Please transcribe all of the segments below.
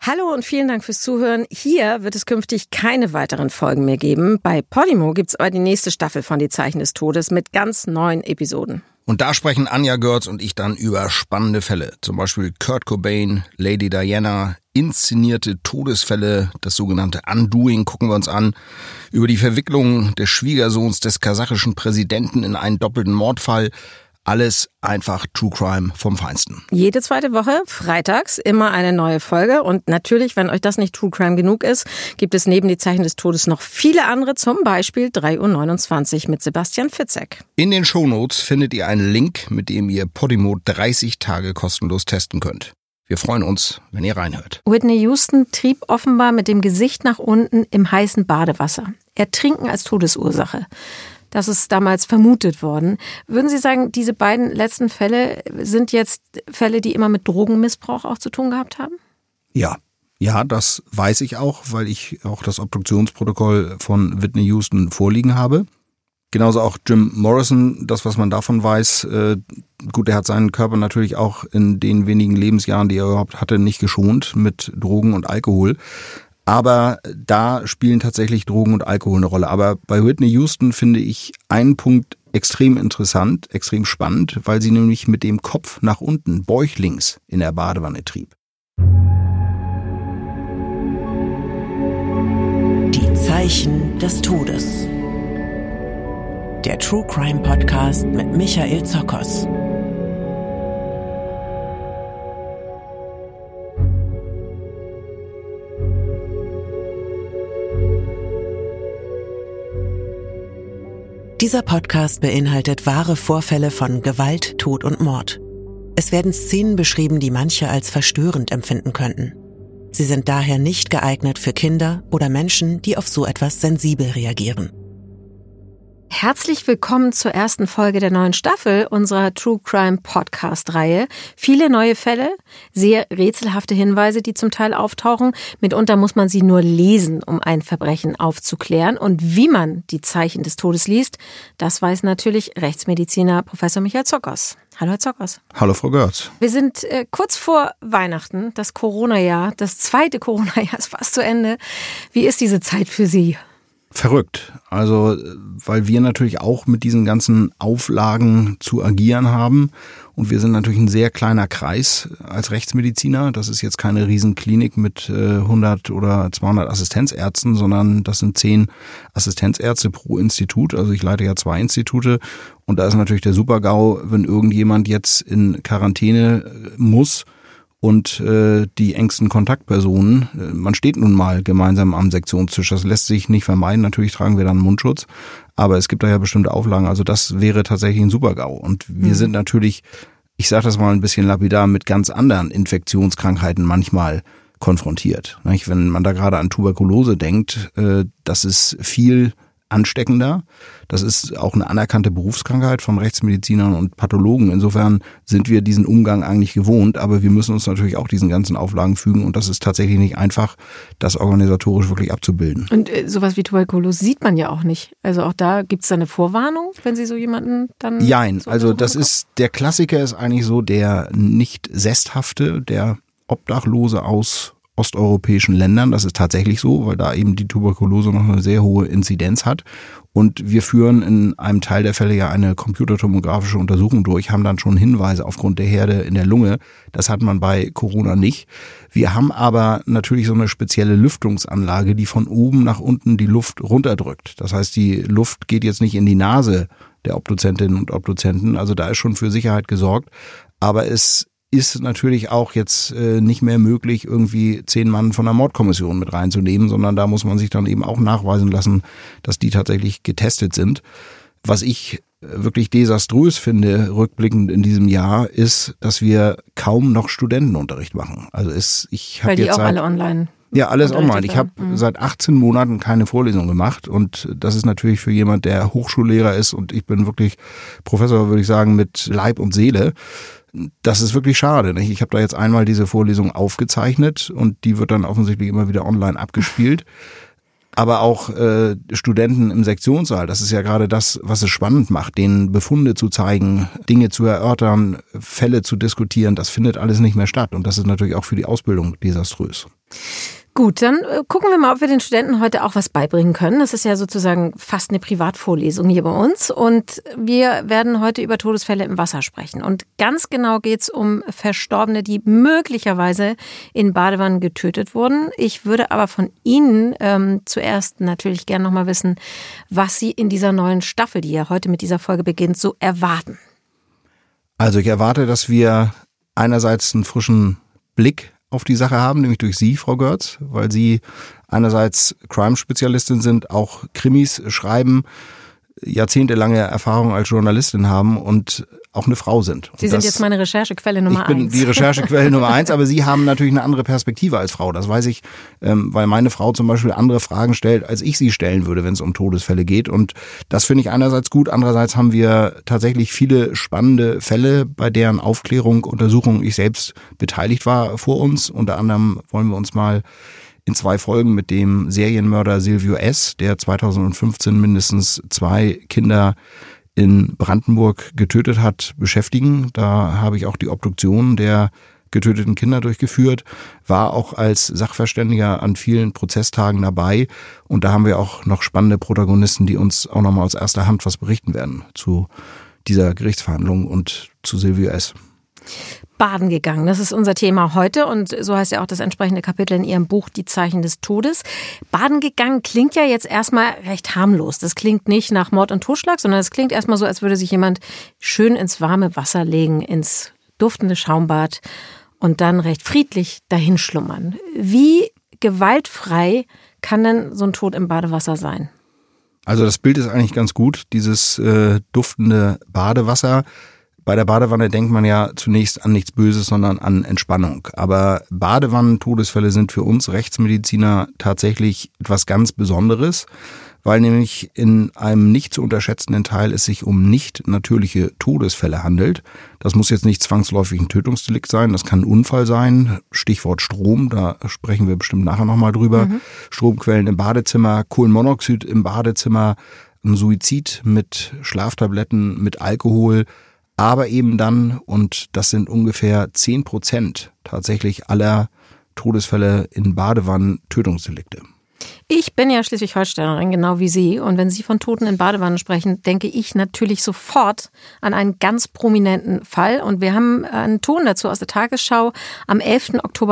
Hallo und vielen Dank fürs Zuhören. Hier wird es künftig keine weiteren Folgen mehr geben. Bei Podimo gibt's aber die nächste Staffel von Die Zeichen des Todes mit ganz neuen Episoden. Und da sprechen Anja Görz und ich dann über spannende Fälle. Zum Beispiel Kurt Cobain, Lady Diana, inszenierte Todesfälle, das sogenannte Undoing gucken wir uns an. Über die Verwicklung des Schwiegersohns des kasachischen Präsidenten in einen doppelten Mordfall. Alles einfach True Crime vom Feinsten. Jede zweite Woche, freitags, immer eine neue Folge. Und natürlich, wenn euch das nicht True Crime genug ist, gibt es neben Die Zeichen des Todes noch viele andere, zum Beispiel 3:29 Uhr mit Sebastian Fitzek. In den Shownotes findet ihr einen Link, mit dem ihr Podimo 30 Tage kostenlos testen könnt. Wir freuen uns, wenn ihr reinhört. Whitney Houston trieb offenbar mit dem Gesicht nach unten im heißen Badewasser. Ertrinken als Todesursache. Das ist damals vermutet worden. Würden Sie sagen, diese beiden letzten Fälle sind jetzt Fälle, die immer mit Drogenmissbrauch auch zu tun gehabt haben? Ja, das weiß ich auch, weil ich auch das Obduktionsprotokoll von Whitney Houston vorliegen habe. Genauso auch Jim Morrison, das, was man davon weiß. Gut, er hat seinen Körper natürlich auch in den wenigen Lebensjahren, die er überhaupt hatte, nicht geschont mit Drogen und Alkohol. Aber da spielen tatsächlich Drogen und Alkohol eine Rolle. Aber bei Whitney Houston finde ich einen Punkt extrem interessant, extrem spannend, weil sie nämlich mit dem Kopf nach unten, bäuchlings, in der Badewanne trieb. Die Zeichen des Todes. Der True Crime Podcast mit Michael Zokos. Dieser Podcast beinhaltet wahre Vorfälle von Gewalt, Tod und Mord. Es werden Szenen beschrieben, die manche als verstörend empfinden könnten. Sie sind daher nicht geeignet für Kinder oder Menschen, die auf so etwas sensibel reagieren. Herzlich willkommen zur ersten Folge der neuen Staffel unserer True Crime Podcast-Reihe. Viele neue Fälle, sehr rätselhafte Hinweise, die zum Teil auftauchen. Mitunter muss man sie nur lesen, um ein Verbrechen aufzuklären. Und wie man die Zeichen des Todes liest, das weiß natürlich Rechtsmediziner Professor Michael Zokos. Hallo, Herr Zokos. Hallo, Frau Görz. Wir sind kurz vor Weihnachten, das Corona-Jahr, das zweite Corona-Jahr ist fast zu Ende. Wie ist diese Zeit für Sie? Verrückt. Also, weil wir natürlich auch mit diesen ganzen Auflagen zu agieren haben. Und wir sind natürlich ein sehr kleiner Kreis als Rechtsmediziner. Das ist jetzt keine Riesenklinik mit 100 oder 200 Assistenzärzten, sondern das sind 10 Assistenzärzte pro Institut. Also ich leite ja 2 Institute. Und da ist natürlich der Super-GAU, wenn irgendjemand jetzt in Quarantäne muss und die engsten Kontaktpersonen, man steht nun mal gemeinsam am Sektionstisch, das lässt sich nicht vermeiden, natürlich tragen wir dann Mundschutz, aber es gibt da ja bestimmte Auflagen, also das wäre tatsächlich ein Super-GAU und wir sind natürlich, ich sage das mal ein bisschen lapidar, mit ganz anderen Infektionskrankheiten manchmal konfrontiert. Wenn man da gerade an Tuberkulose denkt, das ist viel ansteckender. Das ist auch eine anerkannte Berufskrankheit von Rechtsmedizinern und Pathologen. Insofern sind wir diesen Umgang eigentlich gewohnt, aber wir müssen uns natürlich auch diesen ganzen Auflagen fügen und das ist tatsächlich nicht einfach, das organisatorisch wirklich abzubilden. Und sowas wie Tuberkulose sieht man ja auch nicht. Also auch da gibt es eine Vorwarnung, wenn Sie so jemanden dann... Jein, so also das ist, der Klassiker ist eigentlich so der nicht Sesshafte, der Obdachlose aus osteuropäischen Ländern. Das ist tatsächlich so, weil da eben die Tuberkulose noch eine sehr hohe Inzidenz hat. Und wir führen in einem Teil der Fälle ja eine computertomografische Untersuchung durch, haben dann schon Hinweise aufgrund der Herde in der Lunge. Das hat man bei Corona nicht. Wir haben aber natürlich so eine spezielle Lüftungsanlage, die von oben nach unten die Luft runterdrückt. Das heißt, die Luft geht jetzt nicht in die Nase der Obduzentinnen und Obduzenten. Also da ist schon für Sicherheit gesorgt. Aber es ist natürlich auch jetzt nicht mehr möglich, irgendwie 10 Mann von der Mordkommission mit reinzunehmen, sondern da muss man sich dann eben auch nachweisen lassen, dass die tatsächlich getestet sind. Was ich wirklich desaströs finde, rückblickend in diesem Jahr, ist, dass wir kaum noch Studentenunterricht machen. Also ich habe jetzt jetzt auch alle online. Ja, alles online. Ich habe seit 18 Monaten keine Vorlesung gemacht und das ist natürlich für jemand, der Hochschullehrer ist und ich bin wirklich Professor, würde ich sagen, mit Leib und Seele. Das ist wirklich schade. Nicht? Ich habe da jetzt einmal diese Vorlesung aufgezeichnet und die wird dann offensichtlich immer wieder online abgespielt. Aber auch Studenten im Sektionssaal, das ist ja gerade das, was es spannend macht, denen Befunde zu zeigen, Dinge zu erörtern, Fälle zu diskutieren, das findet alles nicht mehr statt. Und das ist natürlich auch für die Ausbildung desaströs. Gut, dann gucken wir mal, ob wir den Studenten heute auch was beibringen können. Das ist ja sozusagen fast eine Privatvorlesung hier bei uns. Und wir werden heute über Todesfälle im Wasser sprechen. Und ganz genau geht's um Verstorbene, die möglicherweise in Badewannen getötet wurden. Ich würde aber von Ihnen zuerst natürlich gerne nochmal wissen, was Sie in dieser neuen Staffel, die ja heute mit dieser Folge beginnt, so erwarten. Also ich erwarte, dass wir einerseits einen frischen Blick auf die Sache haben, nämlich durch Sie, Frau Görz, weil Sie einerseits Crime-Spezialistin sind, auch Krimis schreiben, jahrzehntelange Erfahrung als Journalistin haben und auch eine Frau sind. Sie sind jetzt meine Recherchequelle Nummer 1. Ich bin die Recherchequelle Nummer 1, aber Sie haben natürlich eine andere Perspektive als Frau. Das weiß ich, weil meine Frau zum Beispiel andere Fragen stellt, als ich sie stellen würde, wenn es um Todesfälle geht. Und das finde ich einerseits gut. Andererseits haben wir tatsächlich viele spannende Fälle, bei deren Aufklärung, Untersuchung ich selbst beteiligt war vor uns. Unter anderem wollen wir uns mal in 2 Folgen mit dem Serienmörder Silvio S., der 2015 mindestens 2 Kinder in Brandenburg getötet hat, beschäftigen. Da habe ich auch die Obduktion der getöteten Kinder durchgeführt, war auch als Sachverständiger an vielen Prozesstagen dabei. Und da haben wir auch noch spannende Protagonisten, die uns auch nochmal aus erster Hand was berichten werden zu dieser Gerichtsverhandlung und zu Silvio S. Baden gegangen. Das ist unser Thema heute und so heißt ja auch das entsprechende Kapitel in Ihrem Buch Die Zeichen des Todes. Baden gegangen klingt ja jetzt erstmal recht harmlos. Das klingt nicht nach Mord und Totschlag, sondern es klingt erstmal so, als würde sich jemand schön ins warme Wasser legen, ins duftende Schaumbad und dann recht friedlich dahin schlummern. Wie gewaltfrei kann denn so ein Tod im Badewasser sein? Also das Bild ist eigentlich ganz gut, dieses duftende Badewasser. Bei der Badewanne denkt man ja zunächst an nichts Böses, sondern an Entspannung. Aber Badewannentodesfälle sind für uns Rechtsmediziner tatsächlich etwas ganz Besonderes, weil nämlich in einem nicht zu unterschätzenden Teil es sich um nicht natürliche Todesfälle handelt. Das muss jetzt nicht zwangsläufig ein Tötungsdelikt sein, das kann ein Unfall sein. Stichwort Strom, da sprechen wir bestimmt nachher nochmal drüber. Stromquellen im Badezimmer, Kohlenmonoxid im Badezimmer, ein Suizid mit Schlaftabletten, mit Alkohol. Aber eben dann, und das sind ungefähr 10% tatsächlich aller Todesfälle in Badewannen, Tötungsdelikte. Ich bin ja Schleswig-Holsteinerin, genau wie Sie. Und wenn Sie von Toten in Badewannen sprechen, denke ich natürlich sofort an einen ganz prominenten Fall. Und wir haben einen Ton dazu aus der Tagesschau am 11. Oktober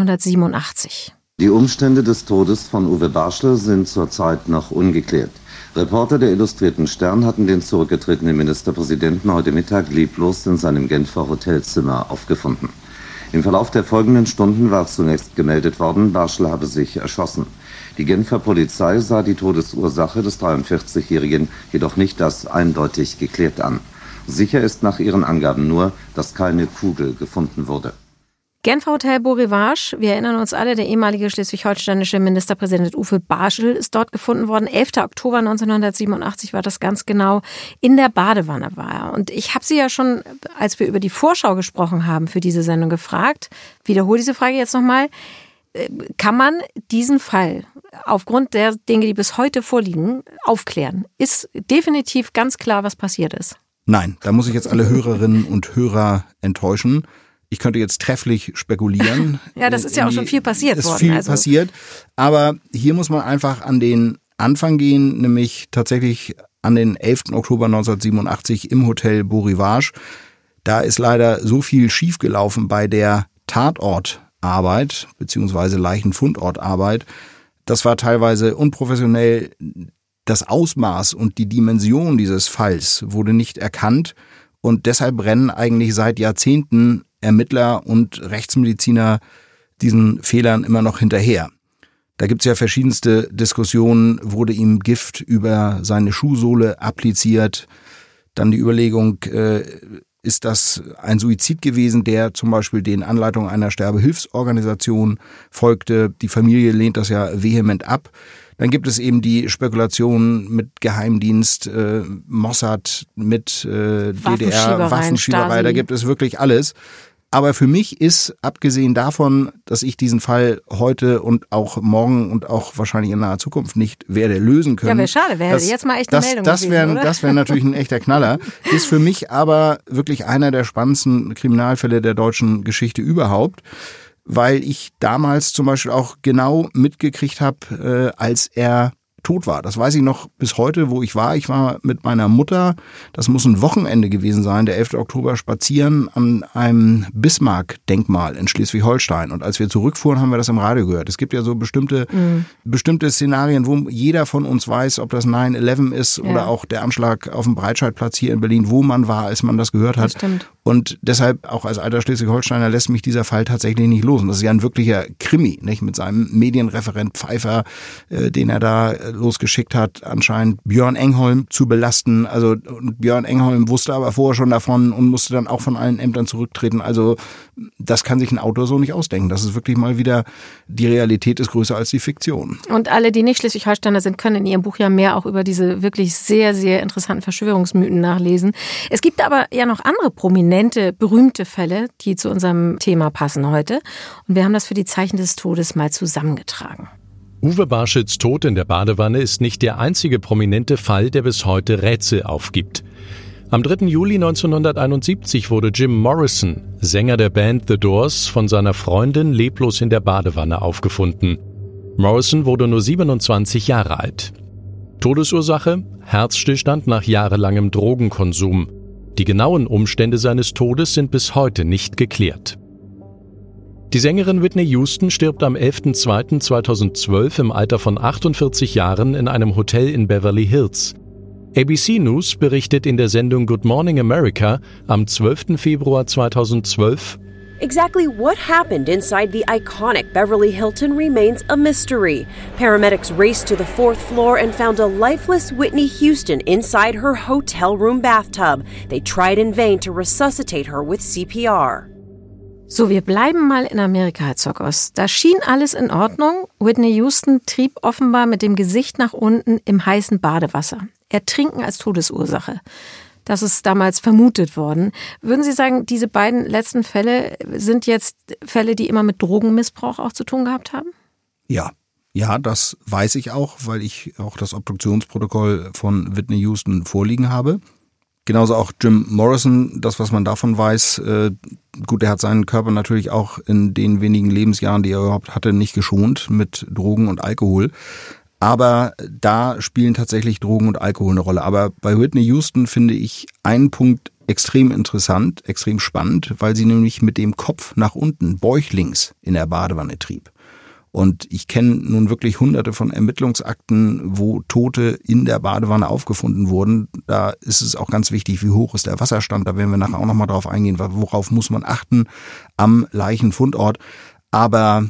1987. Die Umstände des Todes von Uwe Barschel sind zurzeit noch ungeklärt. Reporter der Illustrierten Stern hatten den zurückgetretenen Ministerpräsidenten heute Mittag leblos in seinem Genfer Hotelzimmer aufgefunden. Im Verlauf der folgenden Stunden war zunächst gemeldet worden, Barschel habe sich erschossen. Die Genfer Polizei sah die Todesursache des 43-Jährigen jedoch nicht als eindeutig geklärt an. Sicher ist nach ihren Angaben nur, dass keine Kugel gefunden wurde. Genfer Hotel Beau Rivage, wir erinnern uns alle, der ehemalige schleswig-holsteinische Ministerpräsident Uwe Barschel ist dort gefunden worden. 11. Oktober 1987 war das ganz genau. In der Badewanne war er. Und ich habe Sie ja schon, als wir über die Vorschau gesprochen haben, für diese Sendung gefragt, wiederhole diese Frage jetzt nochmal, kann man diesen Fall aufgrund der Dinge, die bis heute vorliegen, aufklären? Ist definitiv ganz klar, was passiert ist? Nein, da muss ich jetzt alle Hörerinnen und Hörer enttäuschen. Ich könnte jetzt trefflich spekulieren. Ja, das ist ja auch schon viel passiert worden. Es ist viel passiert, aber hier muss man einfach an den Anfang gehen, nämlich tatsächlich an den 11. Oktober 1987 im Hotel Beau Rivage. Da ist leider so viel schiefgelaufen bei der Tatortarbeit beziehungsweise Leichenfundortarbeit. Das war teilweise unprofessionell. Das Ausmaß und die Dimension dieses Falls wurde nicht erkannt und deshalb rennen eigentlich seit Jahrzehnten Ermittler und Rechtsmediziner diesen Fehlern immer noch hinterher. Da gibt's ja verschiedenste Diskussionen, wurde ihm Gift über seine Schuhsohle appliziert, dann die Überlegung, ist das ein Suizid gewesen, der zum Beispiel den Anleitungen einer Sterbehilfsorganisation folgte. Die Familie lehnt das ja vehement ab. Dann gibt es eben die Spekulation mit Geheimdienst, Mossad, mit DDR, Waffenschieberei, da gibt es wirklich alles. Aber für mich ist, abgesehen davon, dass ich diesen Fall heute und auch morgen und auch wahrscheinlich in naher Zukunft nicht werde lösen können. Ja, wäre schade, wäre jetzt mal echt eine Meldung gewesen, oder? Das wäre natürlich ein echter Knaller. Ist für mich aber wirklich einer der spannendsten Kriminalfälle der deutschen Geschichte überhaupt. weil ich damals zum Beispiel auch genau mitgekriegt habe, als er tot war. Das weiß ich noch bis heute, wo ich war. Ich war mit meiner Mutter, das muss ein Wochenende gewesen sein, der 11. Oktober, spazieren an einem Bismarck-Denkmal in Schleswig-Holstein. Und als wir zurückfuhren, haben wir das im Radio gehört. Es gibt ja so bestimmte Szenarien, wo jeder von uns weiß, ob das 9/11 ist oder auch der Anschlag auf dem Breitscheidplatz hier in Berlin, wo man war, als man das gehört hat. Das stimmt. Und deshalb, auch als alter Schleswig-Holsteiner, lässt mich dieser Fall tatsächlich nicht los. Und das ist ja ein wirklicher Krimi, nicht? Mit seinem Medienreferent Pfeiffer, den er da losgeschickt hat, anscheinend Björn Engholm zu belasten. Also Björn Engholm wusste aber vorher schon davon und musste dann auch von allen Ämtern zurücktreten. Also das kann sich ein Autor so nicht ausdenken. Das ist wirklich mal wieder, die Realität ist größer als die Fiktion. Und alle, die nicht Schleswig-Holsteiner sind, können in ihrem Buch ja mehr auch über diese wirklich sehr, sehr interessanten Verschwörungsmythen nachlesen. Es gibt aber ja noch andere prominente, berühmte Fälle, die zu unserem Thema passen heute. Und wir haben das für die Zeichen des Todes mal zusammengetragen. Uwe Barschels Tod in der Badewanne ist nicht der einzige prominente Fall, der bis heute Rätsel aufgibt. Am 3. Juli 1971 wurde Jim Morrison, Sänger der Band The Doors, von seiner Freundin leblos in der Badewanne aufgefunden. Morrison wurde nur 27 Jahre alt. Todesursache? Herzstillstand nach jahrelangem Drogenkonsum. Die genauen Umstände seines Todes sind bis heute nicht geklärt. Die Sängerin Whitney Houston stirbt am 11.02.2012 im Alter von 48 Jahren in einem Hotel in Beverly Hills. ABC News berichtet in der Sendung Good Morning America am 12. Februar 2012: Exactly what happened inside the iconic Beverly Hilton remains a mystery. Paramedics raced to the 4th floor and found a lifeless Whitney Houston inside her hotel room bathtub. They tried in vain to resuscitate her with CPR. So, wir bleiben mal in Amerika, Herr Zockers. Da schien alles in Ordnung. Whitney Houston trieb offenbar mit dem Gesicht nach unten im heißen Badewasser. Ertrinken als Todesursache. Das ist damals vermutet worden. Würden Sie sagen, diese beiden letzten Fälle sind jetzt Fälle, die immer mit Drogenmissbrauch auch zu tun gehabt haben? Ja, das weiß ich auch, weil ich auch das Obduktionsprotokoll von Whitney Houston vorliegen habe. Genauso auch Jim Morrison, das, was man davon weiß, gut, er hat seinen Körper natürlich auch in den wenigen Lebensjahren, die er überhaupt hatte, nicht geschont mit Drogen und Alkohol. Aber da spielen tatsächlich Drogen und Alkohol eine Rolle. Aber bei Whitney Houston finde ich einen Punkt extrem interessant, extrem spannend, weil sie nämlich mit dem Kopf nach unten, bäuchlings, in der Badewanne trieb. Und ich kenne nun wirklich hunderte von Ermittlungsakten, wo Tote in der Badewanne aufgefunden wurden. Da ist es auch ganz wichtig, wie hoch ist der Wasserstand. Da werden wir nachher auch nochmal drauf eingehen, worauf muss man achten am Leichenfundort. Aber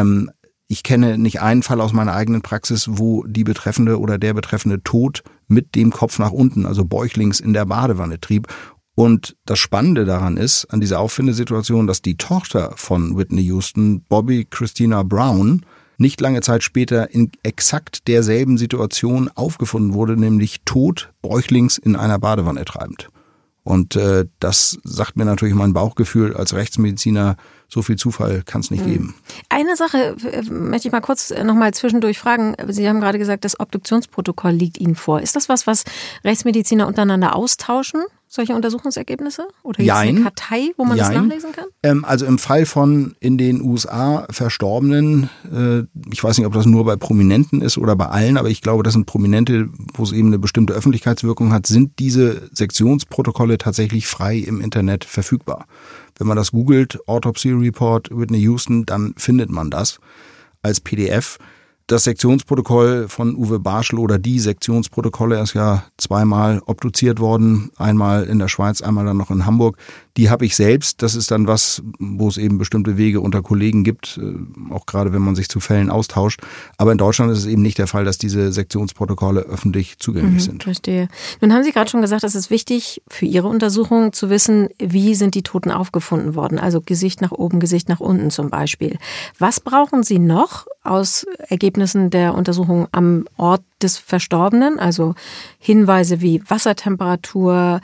ich kenne nicht einen Fall aus meiner eigenen Praxis, wo die Betreffende oder der Betreffende tot mit dem Kopf nach unten, also bäuchlings, in der Badewanne trieb. Und das Spannende daran ist, an dieser Auffindesituation, dass die Tochter von Whitney Houston, Bobby Christina Brown, nicht lange Zeit später in exakt derselben Situation aufgefunden wurde, nämlich tot, bäuchlings in einer Badewanne treibend. Und das sagt mir natürlich mein Bauchgefühl als Rechtsmediziner, so viel Zufall kann es nicht geben. Eine Sache möchte ich mal kurz nochmal zwischendurch fragen. Sie haben gerade gesagt, das Obduktionsprotokoll liegt Ihnen vor. Ist das was Rechtsmediziner untereinander austauschen, solche Untersuchungsergebnisse? Oder jetzt eine Kartei, wo man das nachlesen kann? Also im Fall von in den USA Verstorbenen, ich weiß nicht, ob das nur bei Prominenten ist oder bei allen, aber ich glaube, das sind Prominente, wo es eben eine bestimmte Öffentlichkeitswirkung hat, sind diese Sektionsprotokolle tatsächlich frei im Internet verfügbar. Wenn man das googelt, Autopsy Report Whitney Houston, dann findet man das als PDF. Das Sektionsprotokoll von Uwe Barschel oder die Sektionsprotokolle ist ja zweimal obduziert worden, einmal in der Schweiz, einmal dann noch in Hamburg. Die habe ich selbst. Das ist dann was, wo es eben bestimmte Wege unter Kollegen gibt, auch gerade wenn man sich zu Fällen austauscht. Aber in Deutschland ist es eben nicht der Fall, dass diese Sektionsprotokolle öffentlich zugänglich sind. Verstehe. Nun haben Sie gerade schon gesagt, es ist wichtig für Ihre Untersuchung zu wissen, wie sind die Toten aufgefunden worden. Also Gesicht nach oben, Gesicht nach unten zum Beispiel. Was brauchen Sie noch aus Ergebnissen der Untersuchung am Ort des Verstorbenen? Also Hinweise wie Wassertemperatur,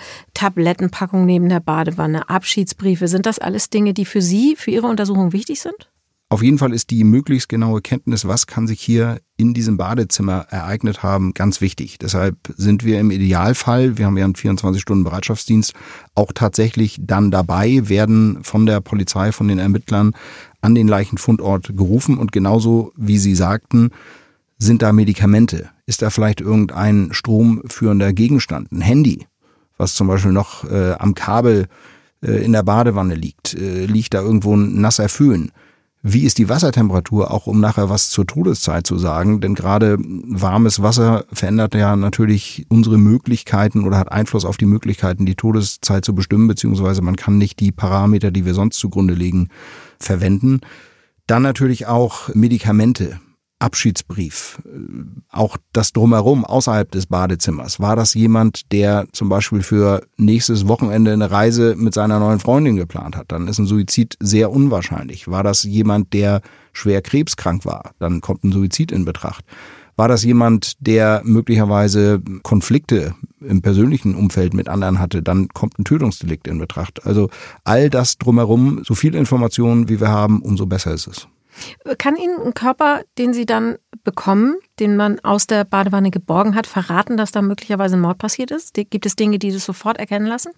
Tablettenpackung neben der Badewanne, Abschiedsbriefe. Sind das alles Dinge, die für Sie, für Ihre Untersuchung wichtig sind? Auf jeden Fall ist die möglichst genaue Kenntnis, was kann sich hier in diesem Badezimmer ereignet haben, ganz wichtig. Deshalb sind wir im Idealfall, wir haben ja einen 24-Stunden-Bereitschaftsdienst, auch tatsächlich dann dabei, werden von der Polizei, von den Ermittlern an den Leichenfundort gerufen. Und genauso, wie Sie sagten, sind da Medikamente? Ist da vielleicht irgendein stromführender Gegenstand, ein Handy, was zum Beispiel noch am Kabel in der Badewanne liegt? Liegt da irgendwo ein nasser Föhn? Wie ist die Wassertemperatur, auch um nachher was zur Todeszeit zu sagen? Denn gerade warmes Wasser verändert ja natürlich unsere Möglichkeiten oder hat Einfluss auf die Möglichkeiten, die Todeszeit zu bestimmen, beziehungsweise man kann nicht die Parameter, die wir sonst zugrunde legen, verwenden. Dann natürlich auch Medikamente. Abschiedsbrief, auch das Drumherum außerhalb des Badezimmers. War das jemand, der zum Beispiel für nächstes Wochenende eine Reise mit seiner neuen Freundin geplant hat? Dann ist ein Suizid sehr unwahrscheinlich. War das jemand, der schwer krebskrank war? Dann kommt ein Suizid in Betracht. War das jemand, der möglicherweise Konflikte im persönlichen Umfeld mit anderen hatte? Dann kommt ein Tötungsdelikt in Betracht. Also all das drumherum, so viel Informationen, wie wir haben, umso besser ist es. Kann Ihnen ein Körper, den Sie dann bekommen, den man aus der Badewanne geborgen hat, verraten, dass da möglicherweise ein Mord passiert ist? Gibt es Dinge, die das sofort erkennen lassen?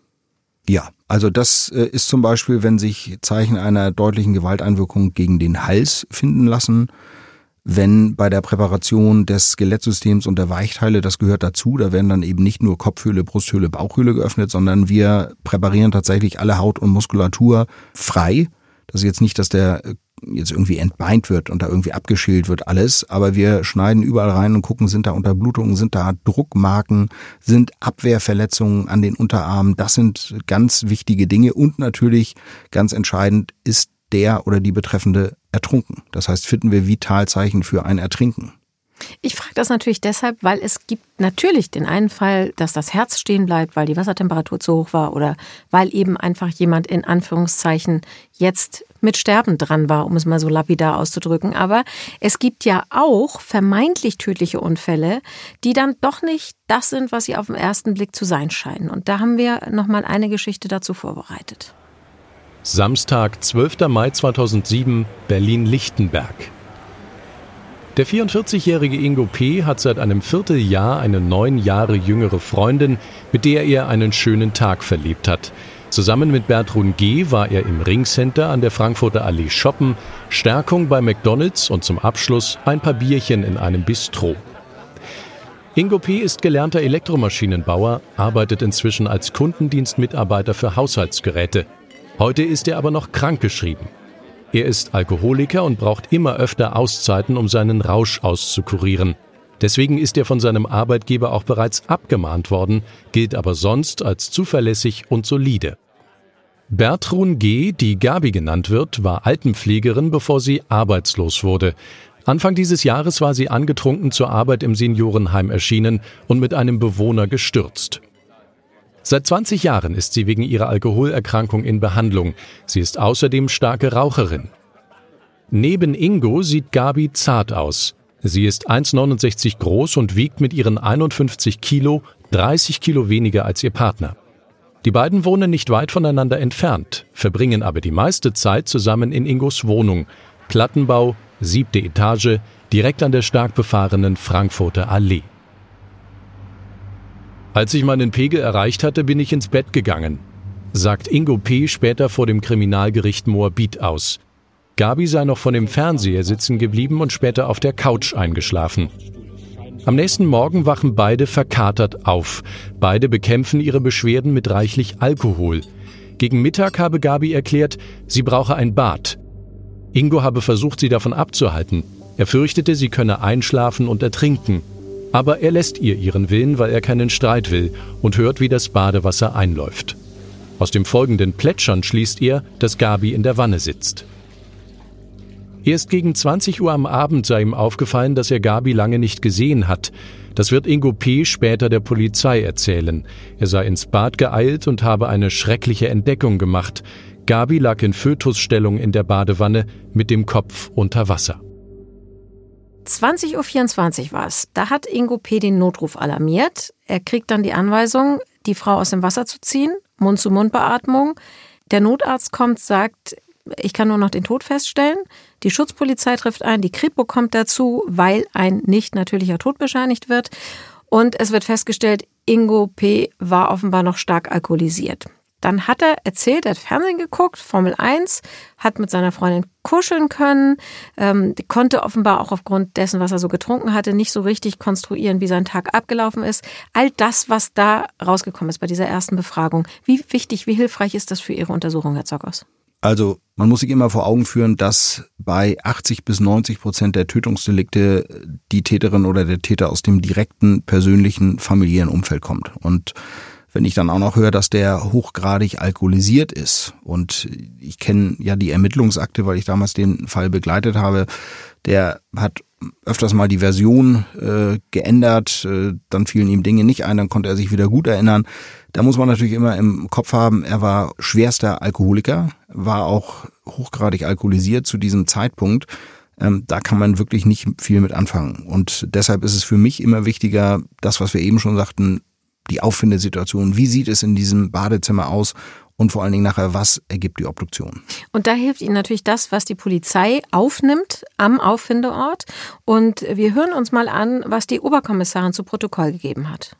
Ja, also das ist zum Beispiel, wenn sich Zeichen einer deutlichen Gewalteinwirkung gegen den Hals finden lassen, wenn bei der Präparation des Skelettsystems und der Weichteile, das gehört dazu, da werden dann eben nicht nur Kopfhöhle, Brusthöhle, Bauchhöhle geöffnet, sondern wir präparieren tatsächlich alle Haut und Muskulatur frei. Das ist jetzt nicht, dass der jetzt irgendwie entbeint wird und da irgendwie abgeschält wird alles, aber wir schneiden überall rein und gucken, sind da Unterblutungen, sind da Druckmarken, sind Abwehrverletzungen an den Unterarmen. Das sind ganz wichtige Dinge und natürlich ganz entscheidend, ist der oder die Betreffende ertrunken. Das heißt, finden wir Vitalzeichen für ein Ertrinken. Ich frage das natürlich deshalb, weil es gibt natürlich den einen Fall, dass das Herz stehen bleibt, weil die Wassertemperatur zu hoch war oder weil eben einfach jemand in Anführungszeichen jetzt mit Sterben dran war, um es mal so lapidar auszudrücken. Aber es gibt ja auch vermeintlich tödliche Unfälle, die dann doch nicht das sind, was sie auf den ersten Blick zu sein scheinen. Und da haben wir nochmal eine Geschichte dazu vorbereitet. Samstag, 12. Mai 2007, Berlin-Lichtenberg. Der 44-jährige Ingo P. hat seit einem Vierteljahr eine 9 Jahre jüngere Freundin, mit der er einen schönen Tag verlebt hat. Zusammen mit Bertrun G. war er im Ringcenter an der Frankfurter Allee shoppen, Stärkung bei McDonald's und zum Abschluss ein paar Bierchen in einem Bistro. Ingo P. ist gelernter Elektromaschinenbauer, arbeitet inzwischen als Kundendienstmitarbeiter für Haushaltsgeräte. Heute ist er aber noch krankgeschrieben. Er ist Alkoholiker und braucht immer öfter Auszeiten, um seinen Rausch auszukurieren. Deswegen ist er von seinem Arbeitgeber auch bereits abgemahnt worden, gilt aber sonst als zuverlässig und solide. Bertrun G., die Gabi genannt wird, war Altenpflegerin, bevor sie arbeitslos wurde. Anfang dieses Jahres war sie angetrunken zur Arbeit im Seniorenheim erschienen und mit einem Bewohner gestürzt. Seit 20 Jahren ist sie wegen ihrer Alkoholerkrankung in Behandlung. Sie ist außerdem starke Raucherin. Neben Ingo sieht Gabi zart aus. Sie ist 1,69 groß und wiegt mit ihren 51 Kilo 30 Kilo weniger als ihr Partner. Die beiden wohnen nicht weit voneinander entfernt, verbringen aber die meiste Zeit zusammen in Ingos Wohnung. Plattenbau, 7. Etage, direkt an der stark befahrenen Frankfurter Allee. Als ich meinen Pegel erreicht hatte, bin ich ins Bett gegangen, sagt Ingo P. später vor dem Kriminalgericht Moabit aus. Gabi sei noch von dem Fernseher sitzen geblieben und später auf der Couch eingeschlafen. Am nächsten Morgen wachen beide verkatert auf. Beide bekämpfen ihre Beschwerden mit reichlich Alkohol. Gegen Mittag habe Gabi erklärt, sie brauche ein Bad. Ingo habe versucht, sie davon abzuhalten. Er fürchtete, sie könne einschlafen und ertrinken. Aber er lässt ihr ihren Willen, weil er keinen Streit will und hört, wie das Badewasser einläuft. Aus dem folgenden Plätschern schließt er, dass Gabi in der Wanne sitzt. Erst gegen 20 Uhr am Abend sei ihm aufgefallen, dass er Gabi lange nicht gesehen hat. Das wird Ingo P. später der Polizei erzählen. Er sei ins Bad geeilt und habe eine schreckliche Entdeckung gemacht. Gabi lag in Fötusstellung in der Badewanne mit dem Kopf unter Wasser. 20.24 Uhr war es. Da hat Ingo P. den Notruf alarmiert. Er kriegt dann die Anweisung, die Frau aus dem Wasser zu ziehen, Mund-zu-Mund-Beatmung. Der Notarzt kommt, sagt, ich kann nur noch den Tod feststellen. Die Schutzpolizei trifft ein, die Kripo kommt dazu, weil ein nicht natürlicher Tod bescheinigt wird. Und es wird festgestellt, Ingo P. war offenbar noch stark alkoholisiert. Dann hat er erzählt, er hat Fernsehen geguckt, Formel 1, hat mit seiner Freundin kuscheln können, konnte offenbar auch aufgrund dessen, was er so getrunken hatte, nicht so richtig konstruieren, wie sein Tag abgelaufen ist. All das, was da rausgekommen ist bei dieser ersten Befragung, wie wichtig, wie hilfreich ist das für Ihre Untersuchung, Herr Zockers? Also man muss sich immer vor Augen führen, dass bei 80-90% der Tötungsdelikte die Täterin oder der Täter aus dem direkten, persönlichen, familiären Umfeld kommt. Und wenn ich dann auch noch höre, dass der hochgradig alkoholisiert ist, und ich kenne ja die Ermittlungsakte, weil ich damals den Fall begleitet habe, der hat öfters mal die Version geändert, dann fielen ihm Dinge nicht ein, dann konnte er sich wieder gut erinnern. Da muss man natürlich immer im Kopf haben, er war schwerster Alkoholiker, war auch hochgradig alkoholisiert zu diesem Zeitpunkt. Da kann man wirklich nicht viel mit anfangen. Und deshalb ist es für mich immer wichtiger, das, was wir eben schon sagten, die Auffindesituation. Wie sieht es in diesem Badezimmer aus? Und vor allen Dingen nachher, was ergibt die Obduktion? Und da hilft Ihnen natürlich das, was die Polizei aufnimmt am Auffindeort. Und wir hören uns mal an, was die Oberkommissarin zu Protokoll gegeben hat.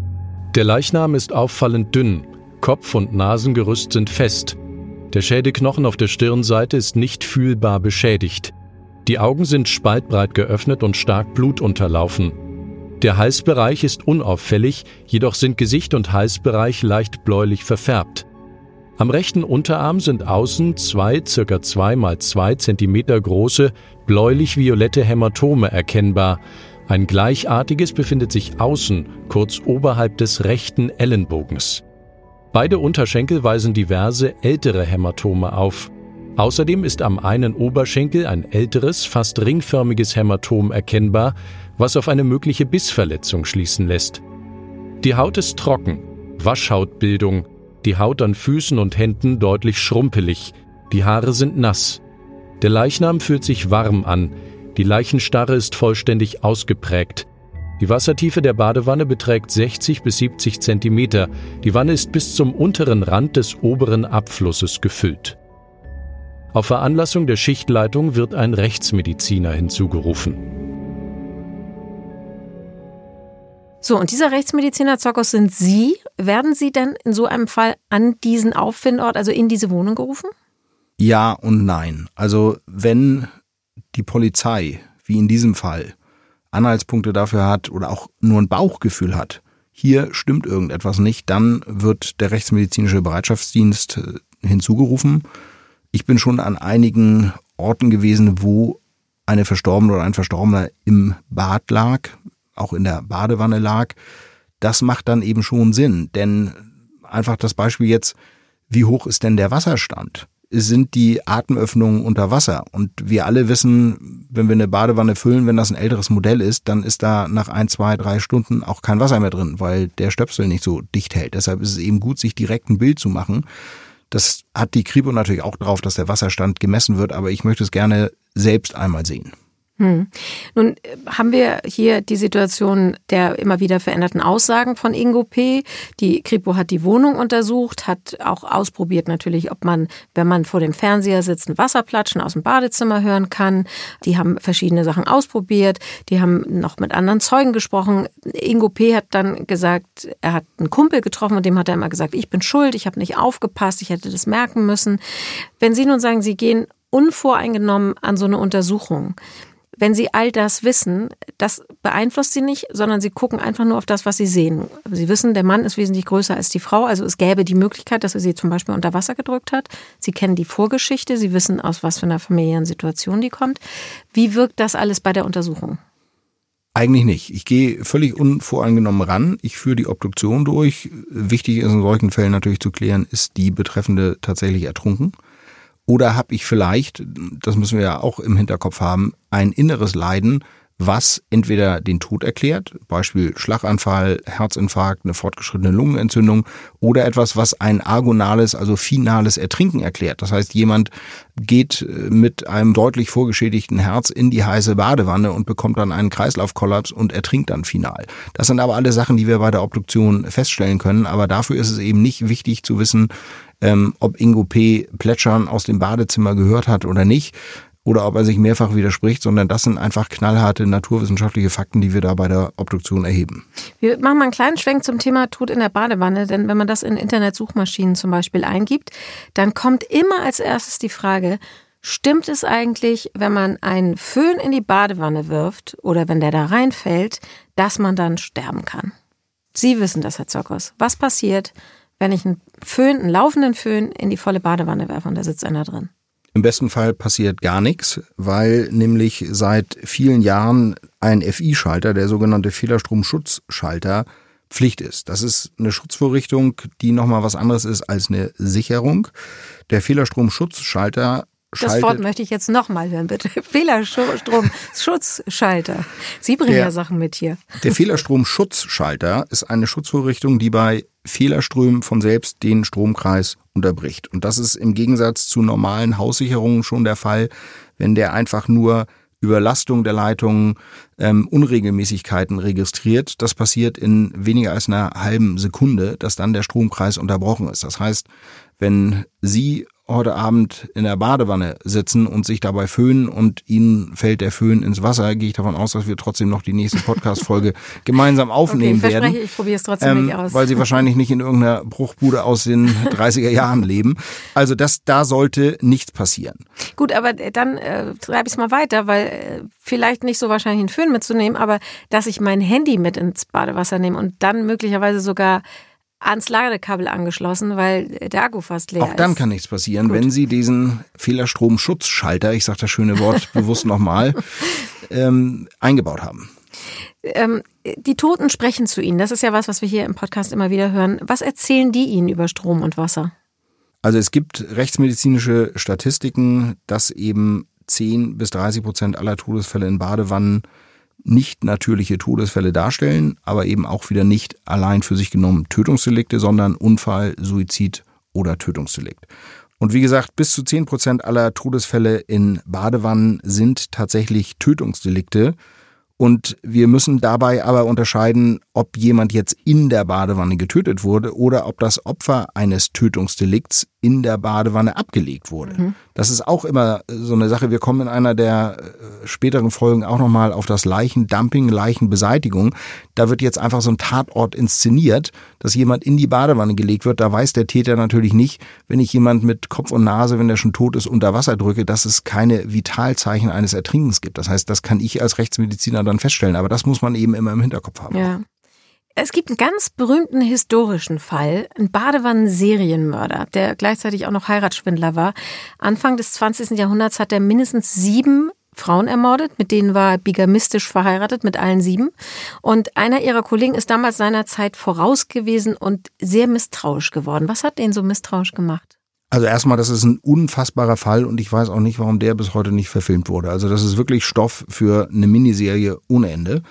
Der Leichnam ist auffallend dünn. Kopf- und Nasengerüst sind fest. Der Schädelknochen auf der Stirnseite ist nicht fühlbar beschädigt. Die Augen sind spaltbreit geöffnet und stark blutunterlaufen. Der Halsbereich ist unauffällig, jedoch sind Gesicht und Halsbereich leicht bläulich verfärbt. Am rechten Unterarm sind außen zwei ca. 2 x 2 cm große, bläulich-violette Hämatome erkennbar. Ein gleichartiges befindet sich außen, kurz oberhalb des rechten Ellenbogens. Beide Unterschenkel weisen diverse ältere Hämatome auf. Außerdem ist am einen Oberschenkel ein älteres, fast ringförmiges Hämatom erkennbar, was auf eine mögliche Bissverletzung schließen lässt. Die Haut ist trocken, Waschhautbildung, die Haut an Füßen und Händen deutlich schrumpelig, die Haare sind nass. Der Leichnam fühlt sich warm an, die Leichenstarre ist vollständig ausgeprägt. Die Wassertiefe der Badewanne beträgt 60 bis 70 Zentimeter, die Wanne ist bis zum unteren Rand des oberen Abflusses gefüllt. Auf Veranlassung der Schichtleitung wird ein Rechtsmediziner hinzugerufen. So, und dieser Rechtsmediziner, Zockers, sind Sie. Werden Sie denn in so einem Fall an diesen Auffindort, also in diese Wohnung gerufen? Ja und nein. Also wenn die Polizei, wie in diesem Fall, Anhaltspunkte dafür hat oder auch nur ein Bauchgefühl hat, hier stimmt irgendetwas nicht, dann wird der rechtsmedizinische Bereitschaftsdienst hinzugerufen. Ich bin schon an einigen Orten gewesen, wo eine Verstorbene oder ein Verstorbener im Bad lag, auch in der Badewanne lag. Das macht dann eben schon Sinn, denn einfach das Beispiel jetzt, wie hoch ist denn der Wasserstand? Sind die Atemöffnungen unter Wasser? Und wir alle wissen, wenn wir eine Badewanne füllen, wenn das ein älteres Modell ist, dann ist da nach 1, 2, 3 Stunden auch kein Wasser mehr drin, weil der Stöpsel nicht so dicht hält. Deshalb ist es eben gut, sich direkt ein Bild zu machen. Das hat die Kripo natürlich auch drauf, dass der Wasserstand gemessen wird, aber ich möchte es gerne selbst einmal sehen. Nun haben wir hier die Situation der immer wieder veränderten Aussagen von Ingo P. Die Kripo hat die Wohnung untersucht, hat auch ausprobiert natürlich, ob man, wenn man vor dem Fernseher sitzt, ein Wasserplatschen aus dem Badezimmer hören kann. Die haben verschiedene Sachen ausprobiert, die haben noch mit anderen Zeugen gesprochen. Ingo P. hat dann gesagt, er hat einen Kumpel getroffen und dem hat er immer gesagt, ich bin schuld, ich habe nicht aufgepasst, ich hätte das merken müssen. Wenn Sie nun sagen, Sie gehen unvoreingenommen an so eine Untersuchung, wenn Sie all das wissen, das beeinflusst Sie nicht, sondern Sie gucken einfach nur auf das, was Sie sehen. Sie wissen, der Mann ist wesentlich größer als die Frau, also es gäbe die Möglichkeit, dass er sie zum Beispiel unter Wasser gedrückt hat. Sie kennen die Vorgeschichte, Sie wissen, aus was für einer familiären Situation die kommt. Wie wirkt das alles bei der Untersuchung? Eigentlich nicht. Ich gehe völlig unvoreingenommen ran. Ich führe die Obduktion durch. Wichtig ist in solchen Fällen natürlich zu klären, ist die Betreffende tatsächlich ertrunken? Oder habe ich vielleicht, das müssen wir ja auch im Hinterkopf haben, ein inneres Leiden, was entweder den Tod erklärt, Beispiel Schlaganfall, Herzinfarkt, eine fortgeschrittene Lungenentzündung, oder etwas, was ein agonales, also finales Ertrinken erklärt. Das heißt, jemand geht mit einem deutlich vorgeschädigten Herz in die heiße Badewanne und bekommt dann einen Kreislaufkollaps und ertrinkt dann final. Das sind aber alle Sachen, die wir bei der Obduktion feststellen können, aber dafür ist es eben nicht wichtig zu wissen, ob Ingo P. Plätschern aus dem Badezimmer gehört hat oder nicht. Oder ob er sich mehrfach widerspricht, sondern das sind einfach knallharte naturwissenschaftliche Fakten, die wir da bei der Obduktion erheben. Wir machen mal einen kleinen Schwenk zum Thema Tod in der Badewanne, denn wenn man das in Internetsuchmaschinen zum Beispiel eingibt, dann kommt immer als erstes die Frage, stimmt es eigentlich, wenn man einen Föhn in die Badewanne wirft oder wenn der da reinfällt, dass man dann sterben kann? Sie wissen das, Herr Zokos. Was passiert, wenn ich einen laufenden Föhn in die volle Badewanne werfe und da sitzt einer drin? Im besten Fall passiert gar nichts, weil nämlich seit vielen Jahren ein FI-Schalter, der sogenannte Fehlerstromschutzschalter, Pflicht ist. Das ist eine Schutzvorrichtung, die nochmal was anderes ist als eine Sicherung. Der Fehlerstromschutzschalter Das Wort möchte ich jetzt nochmal hören, bitte. Fehlerstromschutzschalter. Sie bringen ja Sachen mit hier. Der Fehlerstromschutzschalter ist eine Schutzvorrichtung, die bei Fehlerströmen von selbst den Stromkreis unterbricht. Und das ist im Gegensatz zu normalen Haussicherungen schon der Fall, wenn der einfach nur Überlastung der Leitungen, Unregelmäßigkeiten registriert. Das passiert in weniger als einer halben Sekunde, dass dann der Stromkreis unterbrochen ist. Das heißt, wenn Sie heute Abend in der Badewanne sitzen und sich dabei föhnen und Ihnen fällt der Föhn ins Wasser, gehe ich davon aus, dass wir trotzdem noch die nächste Podcast-Folge gemeinsam aufnehmen werden. Ich probiere es trotzdem nicht aus. Weil Sie wahrscheinlich nicht in irgendeiner Bruchbude aus den 30er Jahren leben. Also da sollte nichts passieren. Gut, aber dann treibe ich es mal weiter, weil vielleicht nicht so wahrscheinlich einen Föhn mitzunehmen, aber dass ich mein Handy mit ins Badewasser nehme und dann möglicherweise sogar ans Ladekabel angeschlossen, weil der Akku fast leer ist. Auch dann kann nichts passieren, wenn Sie diesen Fehlerstromschutzschalter, ich sage das schöne Wort bewusst nochmal, eingebaut haben. Die Toten sprechen zu Ihnen. Das ist ja was wir hier im Podcast immer wieder hören. Was erzählen die Ihnen über Strom und Wasser? Also es gibt rechtsmedizinische Statistiken, dass eben 10-30% aller Todesfälle in Badewannen nicht natürliche Todesfälle darstellen, aber eben auch wieder nicht allein für sich genommen Tötungsdelikte, sondern Unfall, Suizid oder Tötungsdelikt. Und wie gesagt, bis zu 10% aller Todesfälle in Badewannen sind tatsächlich Tötungsdelikte. Und wir müssen dabei aber unterscheiden, ob jemand jetzt in der Badewanne getötet wurde oder ob das Opfer eines Tötungsdelikts in der Badewanne abgelegt wurde. Mhm. Das ist auch immer so eine Sache. Wir kommen in einer der späteren Folgen auch nochmal auf das Leichendumping, Leichenbeseitigung. Da wird jetzt einfach so ein Tatort inszeniert, dass jemand in die Badewanne gelegt wird. Da weiß der Täter natürlich nicht, wenn ich jemand mit Kopf und Nase, wenn der schon tot ist, unter Wasser drücke, dass es keine Vitalzeichen eines Ertrinkens gibt. Das heißt, das kann ich als Rechtsmediziner dann feststellen. Aber das muss man eben immer im Hinterkopf haben. Ja. Es gibt einen ganz berühmten historischen Fall, einen Badewannen-Serienmörder, der gleichzeitig auch noch Heiratsschwindler war. Anfang des 20. Jahrhunderts hat er mindestens 7 Frauen ermordet, mit denen war er bigamistisch verheiratet, mit allen 7. Und einer ihrer Kollegen ist damals seiner Zeit voraus gewesen und sehr misstrauisch geworden. Was hat den so misstrauisch gemacht? Also erstmal, das ist ein unfassbarer Fall und ich weiß auch nicht, warum der bis heute nicht verfilmt wurde. Also das ist wirklich Stoff für eine Miniserie ohne Ende.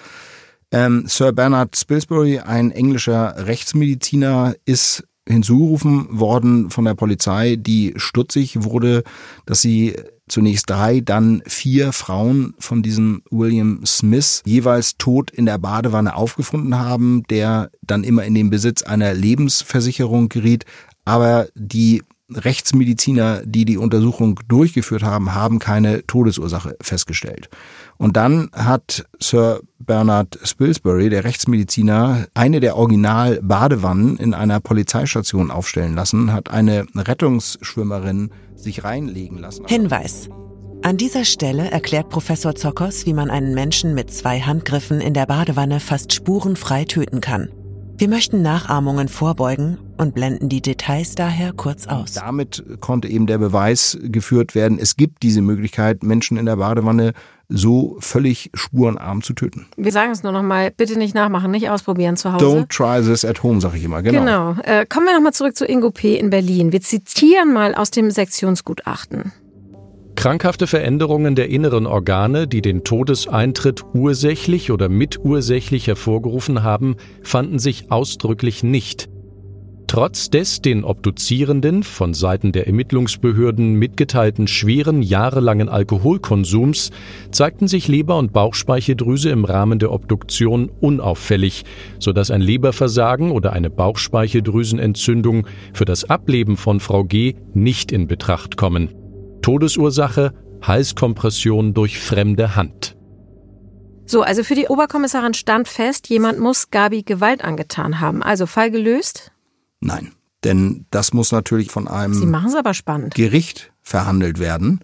Sir Bernard Spilsbury, ein englischer Rechtsmediziner, ist hinzugerufen worden von der Polizei, die stutzig wurde, dass sie zunächst 3, dann 4 Frauen von diesem William Smith jeweils tot in der Badewanne aufgefunden haben, der dann immer in den Besitz einer Lebensversicherung geriet, aber die Rechtsmediziner, die die Untersuchung durchgeführt haben, haben keine Todesursache festgestellt. Und dann hat Sir Bernard Spilsbury, der Rechtsmediziner, eine der Original-Badewannen in einer Polizeistation aufstellen lassen, hat eine Rettungsschwimmerin sich reinlegen lassen. Hinweis. An dieser Stelle erklärt Professor Zokos, wie man einen Menschen mit 2 Handgriffen in der Badewanne fast spurenfrei töten kann. Wir möchten Nachahmungen vorbeugen und blenden die Details daher kurz aus. Damit konnte eben der Beweis geführt werden, es gibt diese Möglichkeit, Menschen in der Badewanne so völlig spurenarm zu töten. Wir sagen es nur noch mal, bitte nicht nachmachen, nicht ausprobieren zu Hause. Don't try this at home, sage ich immer. Genau. Kommen wir noch mal zurück zu Ingo P. in Berlin. Wir zitieren mal aus dem Sektionsgutachten. Krankhafte Veränderungen der inneren Organe, die den Todeseintritt ursächlich oder mitursächlich hervorgerufen haben, fanden sich ausdrücklich nicht. Trotz des den Obduzierenden von Seiten der Ermittlungsbehörden mitgeteilten schweren jahrelangen Alkoholkonsums zeigten sich Leber- und Bauchspeicheldrüse im Rahmen der Obduktion unauffällig, sodass ein Leberversagen oder eine Bauchspeicheldrüsenentzündung für das Ableben von Frau G. nicht in Betracht kommen. Todesursache: Halskompression durch fremde Hand. So, also für die Oberkommissarin stand fest, jemand muss Gabi Gewalt angetan haben. Also Fall gelöst? Nein, denn das muss natürlich von einem Sie machen's aber spannend. Gericht verhandelt werden.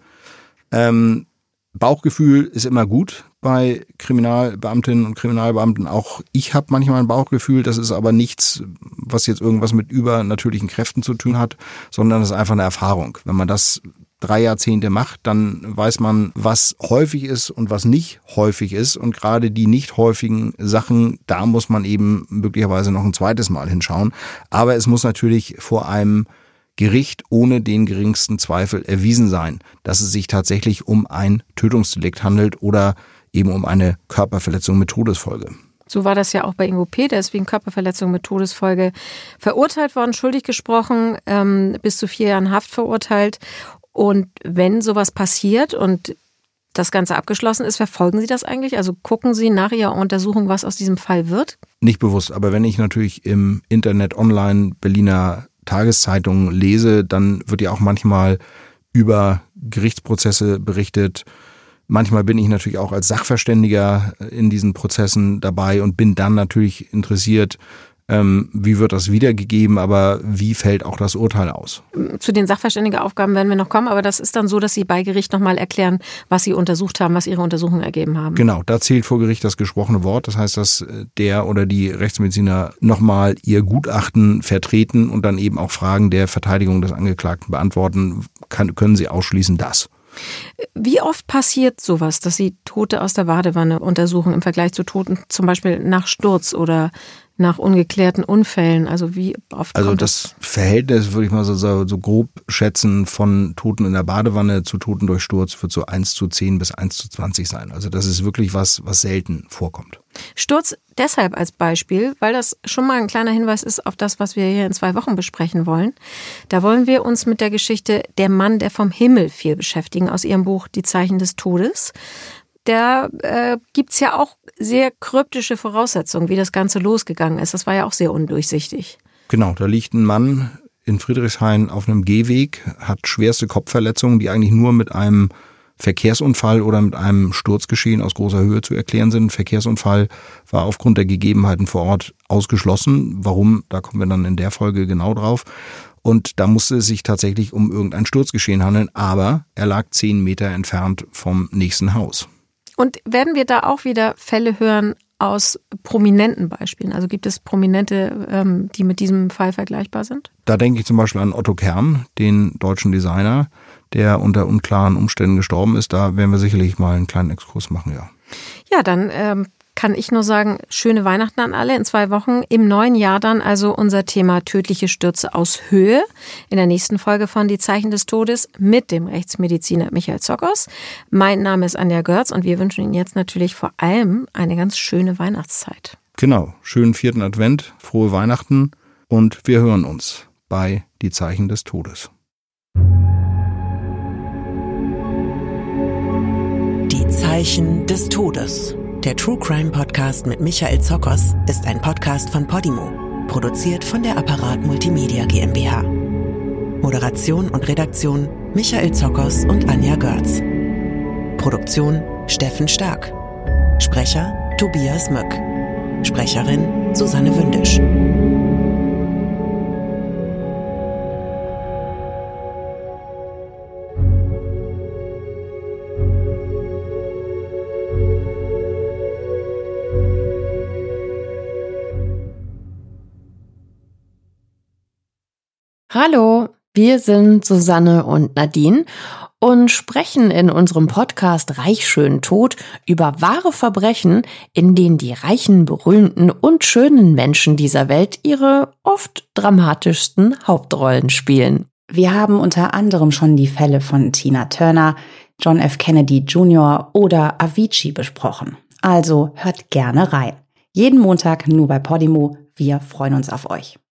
Bauchgefühl ist immer gut bei Kriminalbeamtinnen und Kriminalbeamten. Auch ich habe manchmal ein Bauchgefühl, das ist aber nichts, was jetzt irgendwas mit übernatürlichen Kräften zu tun hat, sondern das ist einfach eine Erfahrung. Wenn man das 3 Jahrzehnte macht, dann weiß man, was häufig ist und was nicht häufig ist. Und gerade die nicht häufigen Sachen, da muss man eben möglicherweise noch ein zweites Mal hinschauen. Aber es muss natürlich vor einem Gericht ohne den geringsten Zweifel erwiesen sein, dass es sich tatsächlich um ein Tötungsdelikt handelt oder eben um eine Körperverletzung mit Todesfolge. So war das ja auch bei Ingo P., der ist wegen Körperverletzung mit Todesfolge verurteilt worden, schuldig gesprochen, bis zu 4 Jahren Haft verurteilt. Und wenn sowas passiert und das Ganze abgeschlossen ist, verfolgen Sie das eigentlich? Also gucken Sie nach Ihrer Untersuchung, was aus diesem Fall wird? Nicht bewusst, aber wenn ich natürlich im Internet online Berliner Tageszeitungen lese, dann wird ja auch manchmal über Gerichtsprozesse berichtet. Manchmal bin ich natürlich auch als Sachverständiger in diesen Prozessen dabei und bin dann natürlich interessiert, wie wird das wiedergegeben, aber wie fällt auch das Urteil aus? Zu den Sachverständigenaufgaben werden wir noch kommen, aber das ist dann so, dass Sie bei Gericht nochmal erklären, was Sie untersucht haben, was Ihre Untersuchungen ergeben haben. Genau, da zählt vor Gericht das gesprochene Wort. Das heißt, dass der oder die Rechtsmediziner nochmal ihr Gutachten vertreten und dann eben auch Fragen der Verteidigung des Angeklagten beantworten. Können Sie ausschließen das? Wie oft passiert sowas, dass Sie Tote aus der Badewanne untersuchen im Vergleich zu Toten zum Beispiel nach Sturz oder nach ungeklärten Unfällen? Also wie oft? Also das Verhältnis, würde ich mal so grob schätzen, von Toten in der Badewanne zu Toten durch Sturz wird so 1:10 bis 1:20 sein. Also das ist wirklich was selten vorkommt. Sturz deshalb als Beispiel, weil das schon mal ein kleiner Hinweis ist auf das, was wir hier in 2 Wochen besprechen wollen. Da wollen wir uns mit der Geschichte Der Mann, der vom Himmel fiel beschäftigen, aus ihrem Buch Die Zeichen des Todes. Da gibt's ja auch sehr kryptische Voraussetzungen, wie das Ganze losgegangen ist. Das war ja auch sehr undurchsichtig. Genau, da liegt ein Mann in Friedrichshain auf einem Gehweg, hat schwerste Kopfverletzungen, die eigentlich nur mit einem Verkehrsunfall oder mit einem Sturzgeschehen aus großer Höhe zu erklären sind. Verkehrsunfall war aufgrund der Gegebenheiten vor Ort ausgeschlossen. Warum? Da kommen wir dann in der Folge genau drauf. Und da musste es sich tatsächlich um irgendein Sturzgeschehen handeln, aber er lag 10 Meter entfernt vom nächsten Haus. Und werden wir da auch wieder Fälle hören aus prominenten Beispielen? Also gibt es Prominente, die mit diesem Fall vergleichbar sind? Da denke ich zum Beispiel an Otto Kern, den deutschen Designer, der unter unklaren Umständen gestorben ist. Da werden wir sicherlich mal einen kleinen Exkurs machen, ja. Ja, dann kann ich nur sagen, schöne Weihnachten an alle in 2 Wochen. Im neuen Jahr dann also unser Thema tödliche Stürze aus Höhe. In der nächsten Folge von Die Zeichen des Todes mit dem Rechtsmediziner Michael Zockers. Mein Name ist Anja Görz und wir wünschen Ihnen jetzt natürlich vor allem eine ganz schöne Weihnachtszeit. Genau, schönen 4. Advent, frohe Weihnachten und wir hören uns bei Die Zeichen des Todes. Die Zeichen des Todes. Der True Crime Podcast mit Michael Zockers ist ein Podcast von Podimo, produziert von der Apparat Multimedia GmbH. Moderation und Redaktion Michael Zockers und Anja Görz. Produktion Steffen Stark. Sprecher Tobias Möck. Sprecherin Susanne Wündisch. Hallo, wir sind Susanne und Nadine und sprechen in unserem Podcast Reich, schön, tot über wahre Verbrechen, in denen die reichen, berühmten und schönen Menschen dieser Welt ihre oft dramatischsten Hauptrollen spielen. Wir haben unter anderem schon die Fälle von Tina Turner, John F. Kennedy Jr. oder Avicii besprochen. Also hört gerne rein. Jeden Montag nur bei Podimo. Wir freuen uns auf euch.